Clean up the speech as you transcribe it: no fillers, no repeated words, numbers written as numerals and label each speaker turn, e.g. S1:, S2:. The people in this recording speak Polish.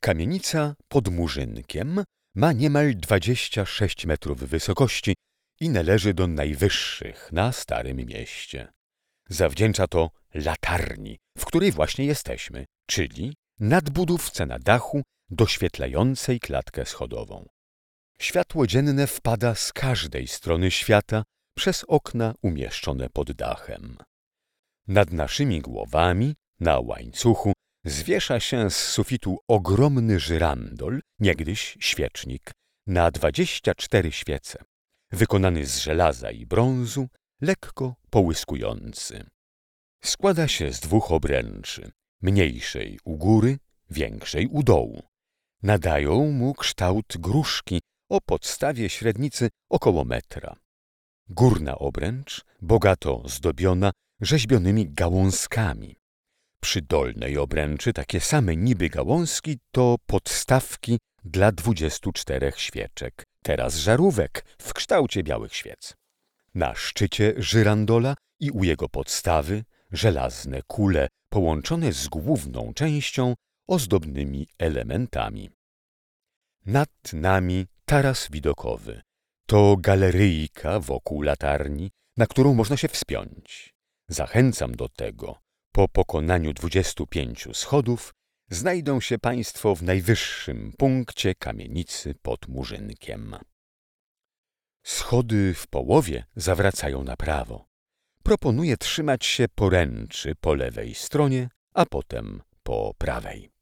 S1: Kamienica pod Murzynkiem ma niemal 26 metrów wysokości i należy do najwyższych na Starym Mieście. Zawdzięcza to latarni, w której właśnie jesteśmy, czyli nadbudówce na dachu doświetlającej klatkę schodową. Światło dzienne wpada z każdej strony świata przez okna umieszczone pod dachem. Nad naszymi głowami, na łańcuchu, zwiesza się z sufitu ogromny żyrandol, niegdyś świecznik, na 24 świece, wykonany z żelaza i brązu, lekko połyskujący. Składa się z 2 obręczy, mniejszej u góry, większej u dołu. Nadają mu kształt gruszki o podstawie średnicy około metra. Górna obręcz bogato zdobiona rzeźbionymi gałązkami. Przy dolnej obręczy takie same niby gałązki to podstawki dla 24 świeczek, teraz żarówek w kształcie białych świec. Na szczycie żyrandola i u jego podstawy żelazne kule połączone z główną częścią ozdobnymi elementami. Nad nami taras widokowy. To galeryjka wokół latarni, na którą można się wspiąć. Zachęcam do tego. Po pokonaniu 25 schodów znajdą się Państwo w najwyższym punkcie kamienicy pod Murzynkiem. Schody w połowie zawracają na prawo. Proponuję trzymać się poręczy po lewej stronie, a potem po prawej.